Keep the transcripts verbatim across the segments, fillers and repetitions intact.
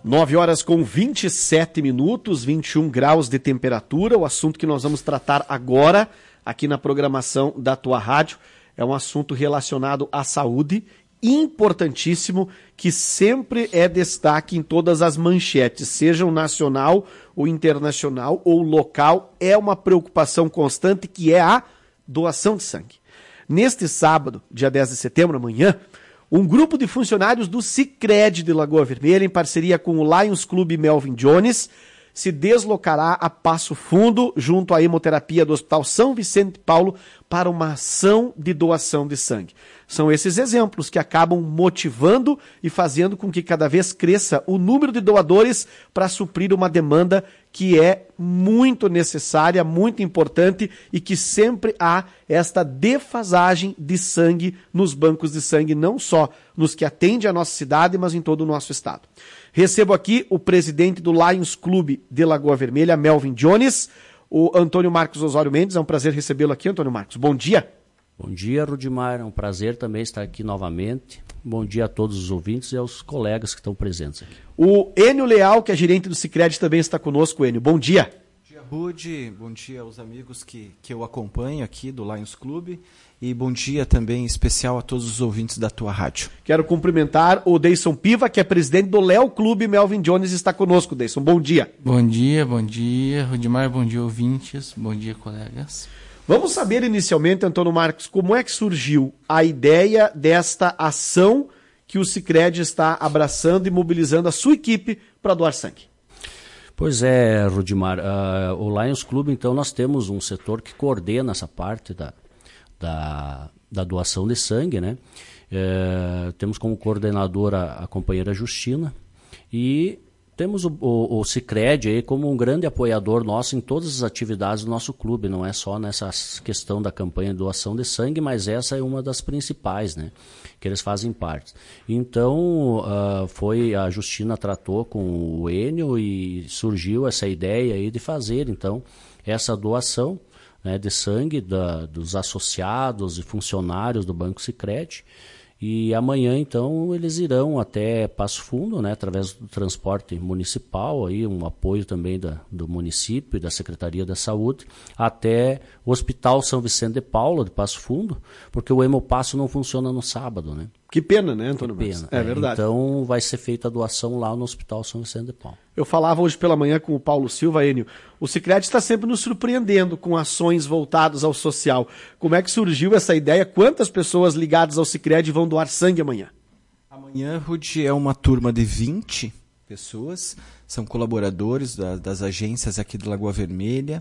nove horas com vinte e sete minutos, vinte e um graus de temperatura. O assunto que nós vamos tratar agora, aqui na programação da tua rádio, é um assunto relacionado à saúde, importantíssimo, que sempre é destaque em todas as manchetes, sejam nacional ou internacional ou local. É uma preocupação constante, que é a doação de sangue. Neste sábado, dia dez de setembro, amanhã, um grupo de funcionários do Sicredi de Lagoa Vermelha, em parceria com o Lions Clube Melvin Jones, se deslocará a Passo Fundo, junto à hemoterapia do Hospital São Vicente de Paulo, para uma ação de doação de sangue. São esses exemplos que acabam motivando e fazendo com que cada vez cresça o número de doadores para suprir uma demanda que é muito necessária, muito importante, e que sempre há esta defasagem de sangue nos bancos de sangue, não só nos que atende a nossa cidade, mas em todo o nosso estado. Recebo aqui o presidente do Lions Clube de Lagoa Vermelha, Melvin Jones, o Antônio Marcos Osório Mendes. É um prazer recebê-lo aqui, Antônio Marcos. Bom dia. Bom dia, Rudimar. É um prazer também estar aqui novamente. Bom dia a todos os ouvintes e aos colegas que estão presentes aqui. O Enio Leal, que é gerente do Sicredi, também está conosco. Enio, bom dia. Bom dia, Rude. Bom dia aos amigos que, que eu acompanho aqui do Lions Clube. E bom dia também especial a todos os ouvintes da tua rádio. Quero cumprimentar o Deison Piva, que é presidente do Léo Clube Melvin Jones, está conosco. Deison, bom dia. Bom dia, bom dia, Rudimar, bom dia, ouvintes, bom dia, colegas. Vamos saber inicialmente, Antônio Marcos, como é que surgiu a ideia desta ação que o Sicredi está abraçando e mobilizando a sua equipe para doar sangue? Pois é, Rudimar, uh, o Lions Clube, então, nós temos um setor que coordena essa parte da, da, da doação de sangue, né? Uh, temos como coordenadora a companheira Justina e temos o, o, o Sicredi aí como um grande apoiador nosso em todas as atividades do nosso clube, não é só nessa questão da campanha de doação de sangue, mas essa é uma das principais, né, que eles fazem parte. Então, uh, foi, a Justina tratou com o Enio e surgiu essa ideia aí de fazer, então, essa doação, né, de sangue da, dos associados e funcionários do Banco Sicredi. E amanhã, então, eles irão até Passo Fundo, né, através do transporte municipal, aí, um apoio também da, do município e da Secretaria da Saúde, até o Hospital São Vicente de Paulo, de Passo Fundo, porque o Hemopasso não funciona no sábado, né? Que pena, né, Antônio Marcos? É, é verdade. Então, vai ser feita a doação lá no Hospital São Vicente de Paulo. Eu falava hoje pela manhã com o Paulo Silva, Enio, o Sicredi está sempre nos surpreendendo com ações voltadas ao social. Como é que surgiu essa ideia? Quantas pessoas ligadas ao Sicredi vão doar sangue amanhã? Amanhã, Rudy, é uma turma de vinte pessoas, são colaboradores da, das agências aqui de Lagoa Vermelha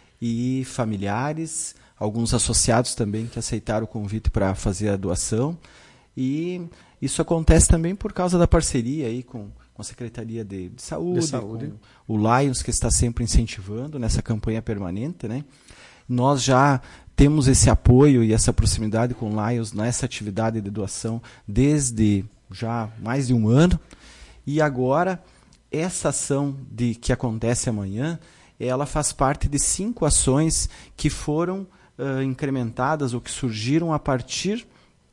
e familiares, alguns associados também que aceitaram o convite para fazer a doação. E isso acontece também por causa da parceria aí com, com a Secretaria de, de, Saúde, de Saúde, com o Lions, que está sempre incentivando nessa campanha permanente, né? Nós já temos esse apoio e essa proximidade com o Lions nessa atividade de doação desde já mais de um ano. E agora, essa ação de, que acontece amanhã, ela faz parte de cinco ações que foram uh, incrementadas ou que surgiram a partir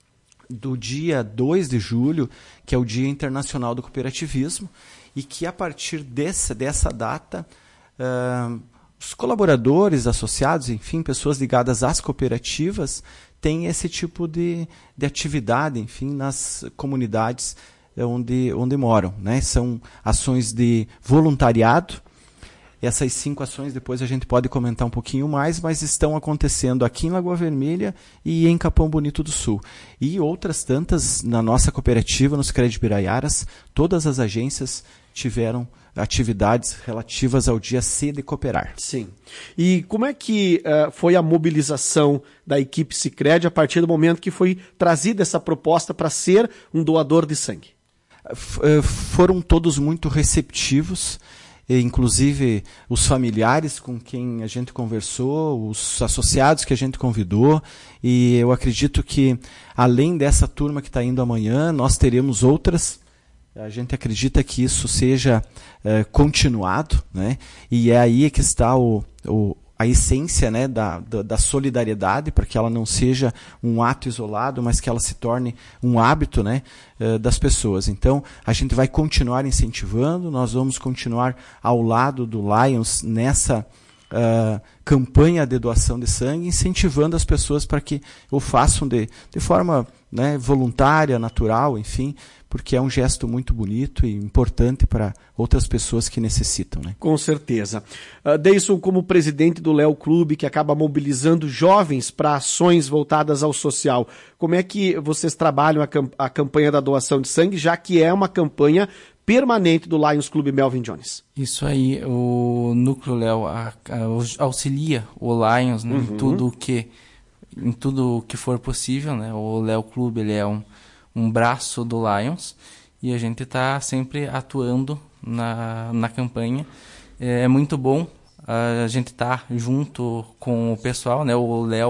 do dia dois de julho, que é o Dia Internacional do Cooperativismo, e que a partir dessa, dessa data, uh, os colaboradores, associados, enfim, pessoas ligadas às cooperativas, têm esse tipo de, de atividade, enfim, nas comunidades onde, onde moram, né? São ações de voluntariado. Essas cinco ações depois a gente pode comentar um pouquinho mais, mas estão acontecendo aqui em Lagoa Vermelha e em Capão Bonito do Sul. E outras tantas na nossa cooperativa, no Sicredi Biraiaras, todas as agências tiveram atividades relativas ao dia C de Cooperar. Sim. E como é que uh, foi a mobilização da equipe Sicredi a partir do momento que foi trazida essa proposta para ser um doador de sangue? F- foram todos muito receptivos. Inclusive os familiares com quem a gente conversou, os associados que a gente convidou, e eu acredito que além dessa turma que está indo amanhã, nós teremos outras. A gente acredita que isso seja é, continuado, né? E é aí que está o, o, a essência, né, da, da, da solidariedade, para que ela não seja um ato isolado, mas que ela se torne um hábito, né, uh, das pessoas. Então, a gente vai continuar incentivando, nós vamos continuar ao lado do Lions nessa uh, campanha de doação de sangue, incentivando as pessoas para que o façam de, de forma, né, voluntária, natural, enfim, porque é um gesto muito bonito e importante para outras pessoas que necessitam, né? Com certeza. Uh, Deison, como presidente do Léo Clube, que acaba mobilizando jovens para ações voltadas ao social, como é que vocês trabalham a, camp- a campanha da doação de sangue, já que é uma campanha permanente do Lions Clube Melvin Jones? Isso aí, o Núcleo Léo a- a- auxilia o Lions, né, Uhum. em tudo que em tudo que for possível, né? O Léo Clube, ele é um um braço do Lions, e a gente está sempre atuando na, na campanha. É, é muito bom a gente estar tá junto com o pessoal, né? O Léo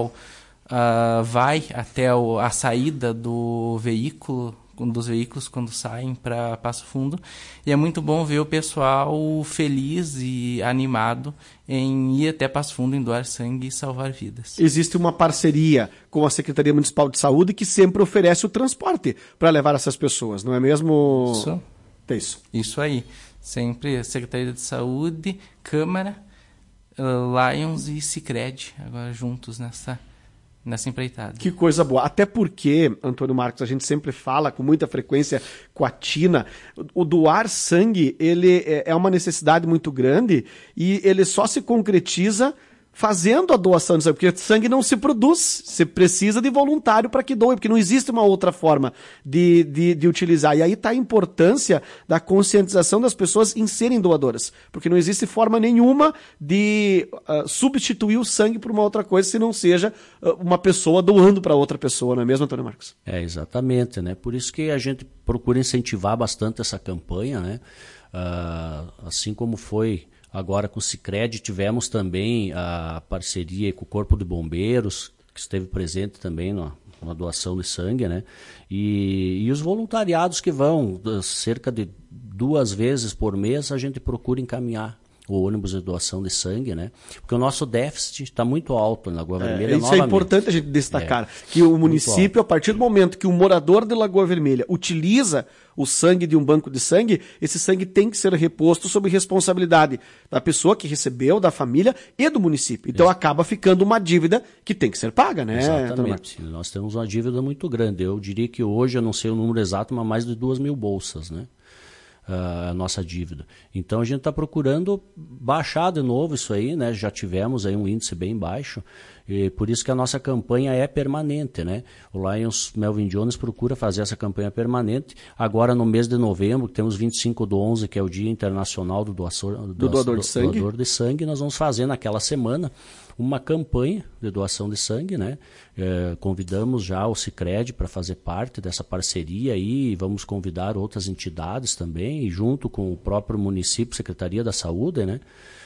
uh, vai até o, a saída do veículo, dos veículos quando saem para Passo Fundo, e é muito bom ver o pessoal feliz e animado em ir até Passo Fundo, em doar sangue e salvar vidas. Existe uma parceria com a Secretaria Municipal de Saúde que sempre oferece o transporte para levar essas pessoas, não é mesmo? Isso. É isso. Isso aí. Sempre Secretaria de Saúde, Câmara, uh, Lions e Sicredi, agora juntos nessa nessa empreitada. Que coisa boa. Até porque, Antônio Marcos, a gente sempre fala com muita frequência com a Tina, o doar sangue, ele é uma necessidade muito grande e ele só se concretiza fazendo a doação de sangue, porque sangue não se produz, você precisa de voluntário para que doe, porque não existe uma outra forma de, de, de utilizar. E aí está a importância da conscientização das pessoas em serem doadoras, porque não existe forma nenhuma de uh, substituir o sangue por uma outra coisa, se não seja uh, uma pessoa doando para outra pessoa, não é mesmo, Antônio Marcos? É, exatamente, né? Por isso que a gente procura incentivar bastante essa campanha, né? Uh, assim como foi agora com o Sicredi, tivemos também a parceria com o Corpo de Bombeiros, que esteve presente também na, na doação de sangue, né? E, e os voluntariados que vão, cerca de duas vezes por mês, a gente procura encaminhar o ônibus de doação de sangue, né? Porque o nosso déficit está muito alto na Lagoa Vermelha. É, isso novamente. é importante a gente destacar, É, que o município, a partir do momento que o morador de Lagoa Vermelha utiliza o sangue de um banco de sangue, esse sangue tem que ser reposto sob responsabilidade da pessoa que recebeu, da família e do município. Então Exato. Acaba ficando uma dívida que tem que ser paga, né? Exatamente. Nós temos uma dívida muito grande. Eu diria que hoje, eu não sei o número exato, mas mais de duas mil bolsas, né? A nossa dívida. Então a gente está procurando baixar de novo isso aí, né? Já tivemos aí um índice bem baixo, e por isso que a nossa campanha é permanente, né? O Lions Melvin Jones procura fazer essa campanha permanente. Agora no mês de novembro, que temos vinte e cinco do onze, que é o Dia Internacional do, doaçor, do, do doador do, de sangue. doador de sangue, nós vamos fazer naquela semana uma campanha de doação de sangue, né? É, convidamos já o Sicredi para fazer parte dessa parceria aí, e vamos convidar outras entidades também, e junto com o próprio município, Secretaria da Saúde, né?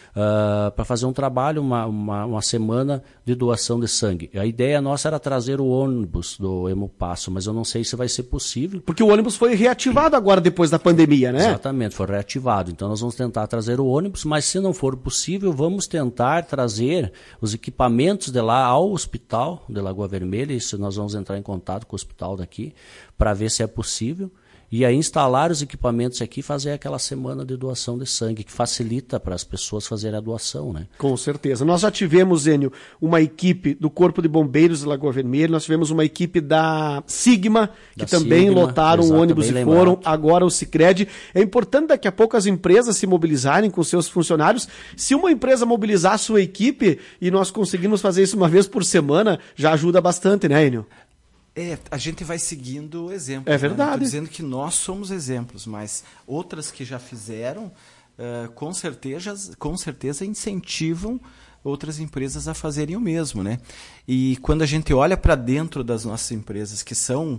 Uh, para fazer um trabalho, uma, uma, uma semana de doação de sangue. A ideia nossa era trazer o ônibus do Hemopasso, mas eu não sei se vai ser possível. Porque o ônibus foi reativado agora depois da pandemia, né? Exatamente, foi reativado. Então nós vamos tentar trazer o ônibus, mas se não for possível, vamos tentar trazer os equipamentos de lá ao hospital de Lagoa Vermelha. Isso nós vamos entrar em contato com o hospital daqui para ver se é possível. E aí instalar os equipamentos aqui e fazer aquela semana de doação de sangue, que facilita para as pessoas fazerem a doação, né? Com certeza. Nós já tivemos, Enio, uma equipe do Corpo de Bombeiros de Lagoa Vermelha, nós tivemos uma equipe da Sigma, que da também Sigma, lotaram o ônibus e lembrado. foram, agora o Sicredi. É importante daqui a pouco as empresas se mobilizarem com seus funcionários. Se uma empresa mobilizar a sua equipe e nós conseguirmos fazer isso uma vez por semana, já ajuda bastante, né, Enio? É, a gente vai seguindo exemplos. É verdade. Né? Não tô dizendo que nós somos exemplos, mas outras que já fizeram, uh, com certeza, com certeza incentivam outras empresas a fazerem o mesmo, né? E quando a gente olha para dentro das nossas empresas, que são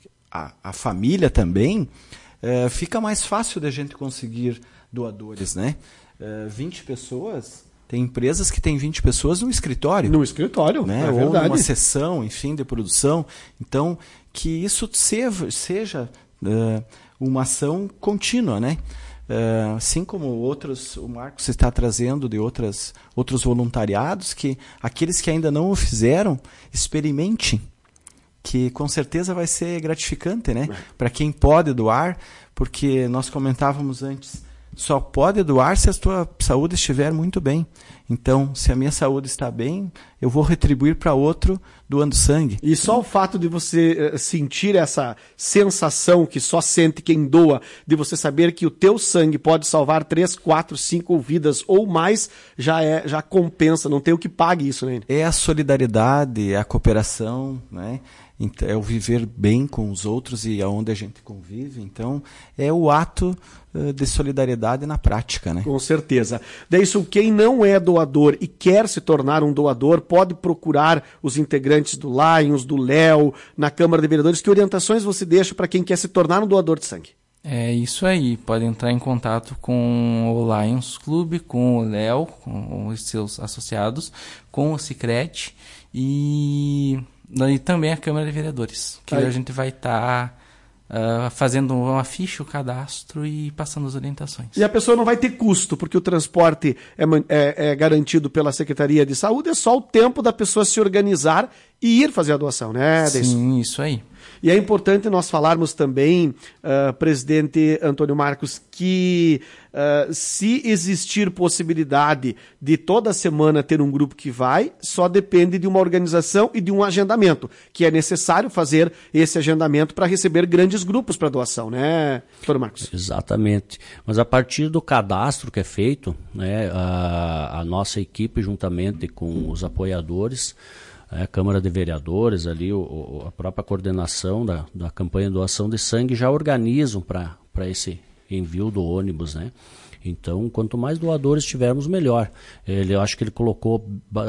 a, a família também, uh, fica mais fácil da gente conseguir doadores, né? Uh, vinte pessoas... Tem empresas que têm vinte pessoas no escritório. No escritório, né? É Ou verdade. numa sessão, enfim, de produção. Então, que isso seja, seja uh, uma ação contínua, né? Uh, assim como outros, o Marcos está trazendo de outras, outros voluntariados, que aqueles que ainda não o fizeram, experimente, que com certeza vai ser gratificante, né? Para quem pode doar, porque nós comentávamos antes, só pode doar se a tua saúde estiver muito bem. Então, se a minha saúde está bem, eu vou retribuir para outro doando sangue. E só o fato de você uh, sentir essa sensação que só sente quem doa, de você saber que o teu sangue pode salvar três, quatro, cinco vidas ou mais, já é, já compensa, não tem o que pague isso, né? É a solidariedade, é a cooperação, né? É o viver bem com os outros e aonde a gente convive. Então, é o ato uh, de solidariedade na prática, né? Com certeza. Daí, isso, quem não é doador e quer se tornar um doador, pode procurar os integrantes do Lions, do Léo, na Câmara de Vereadores. Que orientações você deixa para quem quer se tornar um doador de sangue? É isso aí. Pode entrar em contato com o Lions Clube, com o Léo, com os seus associados, com o Sicredi e... E também a Câmara de Vereadores, que Aí. a gente vai estar tá, uh, fazendo uma ficha, o cadastro e passando as orientações. E a pessoa não vai ter custo, porque o transporte é, é, é garantido pela Secretaria de Saúde, é só o tempo da pessoa se organizar e ir fazer a doação, né, Deison? Sim, isso aí. E é importante nós falarmos também, uh, presidente Antônio Marcos, que uh, se existir possibilidade de toda semana ter um grupo que vai, só depende de uma organização e de um agendamento, que é necessário fazer esse agendamento para receber grandes grupos para doação, né, Antônio Marcos? Exatamente. Mas a partir do cadastro que é feito, né, a, a nossa equipe, juntamente com os apoiadores, a Câmara de Vereadores, ali, o, o, a própria coordenação da, da campanha de doação de sangue já organizam para esse envio do ônibus, né? Então, quanto mais doadores tivermos, melhor. Ele, eu acho que ele colocou uh,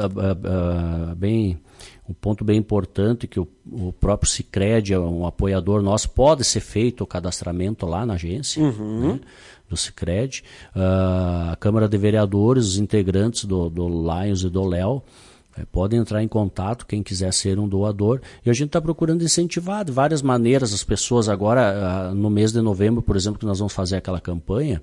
uh, bem, um ponto bem importante, que o, o próprio Sicredi, um apoiador nosso, pode ser feito o cadastramento lá na agência, uhum. né, do Sicredi. Uh, a Câmara de Vereadores, os integrantes do, do Lions e do Léo, pode entrar em contato, quem quiser ser um doador. E a gente está procurando incentivar de várias maneiras as pessoas. Agora, no mês de novembro, por exemplo, que nós vamos fazer aquela campanha,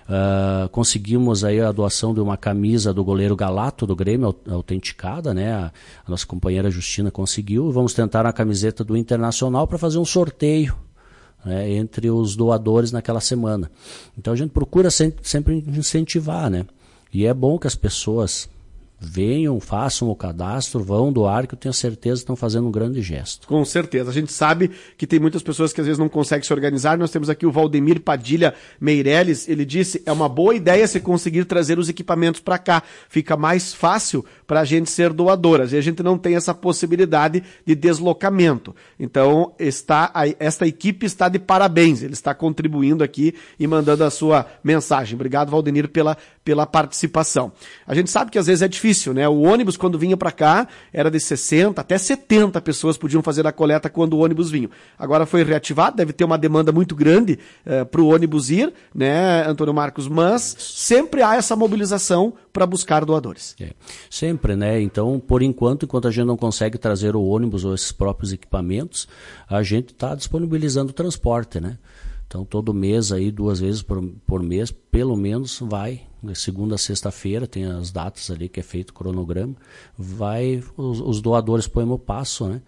uh, conseguimos aí a doação de uma camisa do goleiro Galato, do Grêmio, autenticada, né? A, a nossa companheira Justina conseguiu. Vamos tentar a camiseta do Internacional para fazer um sorteio, né, entre os doadores naquela semana. Então a gente procura sempre, sempre incentivar, né? E é bom que as pessoas venham, façam o cadastro, vão doar, que eu tenho certeza que estão fazendo um grande gesto. Com certeza. A gente sabe que tem muitas pessoas que às vezes não conseguem se organizar. Nós temos aqui o Valdemir Padilha Meirelles. Ele disse, é uma boa ideia se conseguir trazer os equipamentos para cá. Fica mais fácil para a gente ser doadoras. E a gente não tem essa possibilidade de deslocamento. Então, está, esta equipe está de parabéns. Ele está contribuindo aqui e mandando a sua mensagem. Obrigado, Valdemir, pela, pela participação. A gente sabe que às vezes é difícil. Né? O ônibus, quando vinha para cá, era de sessenta, até setenta pessoas podiam fazer a coleta quando o ônibus vinha. Agora foi reativado, deve ter uma demanda muito grande uh, para o ônibus ir, né, Antônio Marcos? Mas sempre há essa mobilização para buscar doadores. É. Sempre, né? Então, por enquanto, enquanto a gente não consegue trazer o ônibus ou esses próprios equipamentos, a gente está disponibilizando o transporte, né? Então, todo mês, aí, duas vezes por, por mês, pelo menos, vai, segunda a sexta-feira, tem as datas ali que é feito o cronograma, vai, os, os doadores põem o passo, né?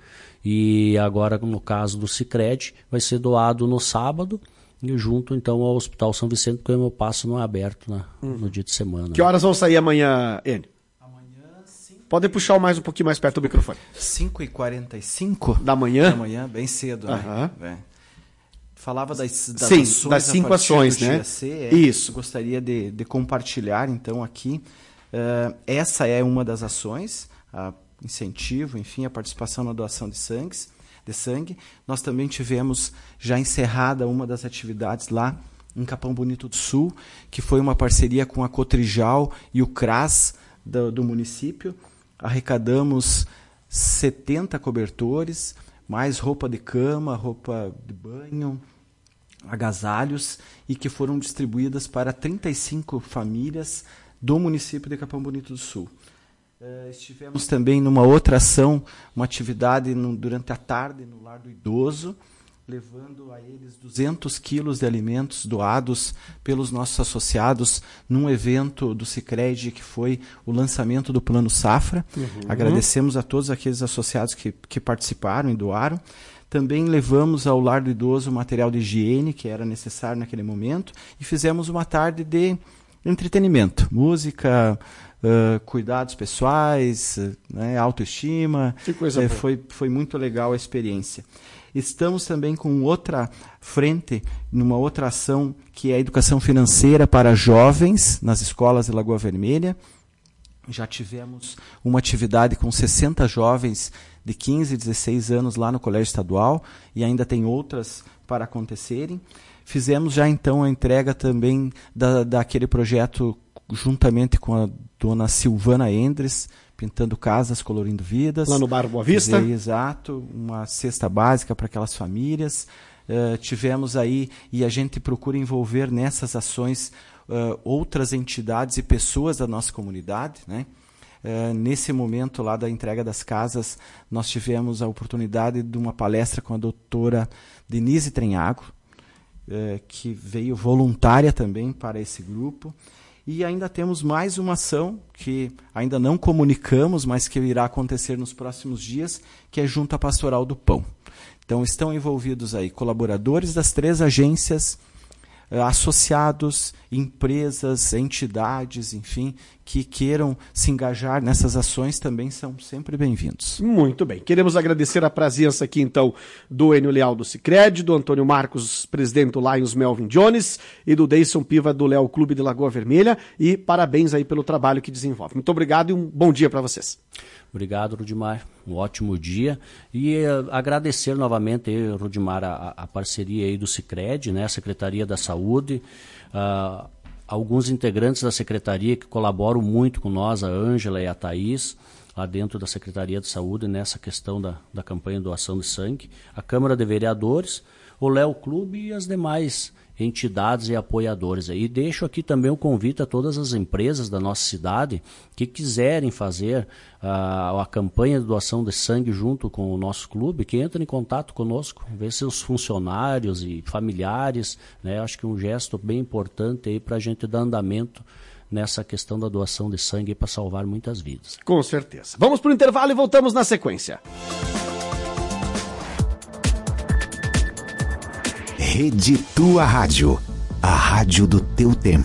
E agora, no caso do Sicredi, vai ser doado no sábado, e junto, então, ao Hospital São Vicente, porque o meu passo não é aberto na, hum. no dia de semana. Que horas vão sair amanhã, Enio? Amanhã, sim. Pode puxar mais um pouquinho mais perto do microfone. cinco e quarenta e cinco da manhã? Da manhã, bem cedo, né? Aham. É. Falava das, das Sim, ações, das cinco ações, né? G A C, é, Isso. Gostaria de, de compartilhar, então, aqui. Uh, essa é uma das ações, a incentivo, enfim, a participação na doação de, sangues, de sangue. Nós também tivemos já encerrada uma das atividades lá em Capão Bonito do Sul, que foi uma parceria com a Cotrijal e o CRAS do, do município. Arrecadamos setenta cobertores, mais roupa de cama, roupa de banho, agasalhos, e que foram distribuídas para trinta e cinco famílias do município de Capão Bonito do Sul. Uh, estivemos também numa outra ação, uma atividade no, durante a tarde no Lar do Idoso, levando a eles duzentos quilos de alimentos doados pelos nossos associados num evento do Sicredi que foi o lançamento do Plano Safra. Uhum. Agradecemos a todos aqueles associados que, que participaram e doaram. Também levamos ao lar do idoso material de higiene que era necessário naquele momento e fizemos uma tarde de entretenimento, música, uh, cuidados pessoais, uh, né, autoestima. Que coisa é, boa. foi, foi muito legal a experiência. Estamos também com outra frente, numa outra ação, que é a educação financeira para jovens nas escolas de Lagoa Vermelha. Já tivemos uma atividade com sessenta jovens de quinze, dezesseis anos lá no Colégio Estadual e ainda tem outras para acontecerem. Fizemos já então a entrega também da, daquele projeto juntamente com a dona Silvana Endres, Pintando Casas, Colorindo Vidas. Lá no Bairro Boa Vista. Fiz, exato, uma cesta básica para aquelas famílias. Uh, tivemos aí, e a gente procura envolver nessas ações uh, outras entidades e pessoas da nossa comunidade, né? Uh, nesse momento lá da entrega das casas, nós tivemos a oportunidade de uma palestra com a doutora Denise Trenhago, uh, que veio voluntária também para esse grupo. E ainda temos mais uma ação que ainda não comunicamos, mas que irá acontecer nos próximos dias, que é junto à Pastoral do Pão. Então estão envolvidos aí colaboradores das três agências, associados, empresas, entidades, enfim, que queiram se engajar nessas ações também são sempre bem-vindos. Muito bem. Queremos agradecer a presença aqui, então, do Enio Leal do Sicredi, do Antônio Marcos, presidente do Lions Melvin Jones, e do Deison Piva do Léo Clube de Lagoa Vermelha, e parabéns aí pelo trabalho que desenvolve. Muito obrigado e um bom dia para vocês. Obrigado, Rudimar. Um ótimo dia. E uh, agradecer novamente, aí, Rudimar, a, a parceria aí do Sicredi, né, a Secretaria da Saúde, uh, alguns integrantes da Secretaria que colaboram muito com nós, a Ângela e a Thaís, lá dentro da Secretaria de Saúde, nessa questão da, da campanha de doação de sangue, a Câmara de Vereadores, o Léo Clube e as demais entidades e apoiadores. E deixo aqui também o convite a todas as empresas da nossa cidade que quiserem fazer uh, a campanha de doação de sangue junto com o nosso clube, que entrem em contato conosco, ver seus funcionários e familiares, né? Acho que um gesto bem importante aí para a gente dar andamento nessa questão da doação de sangue para salvar muitas vidas. Com certeza. Vamos para o intervalo e voltamos na sequência. Rede Tua Rádio, a rádio do teu tempo.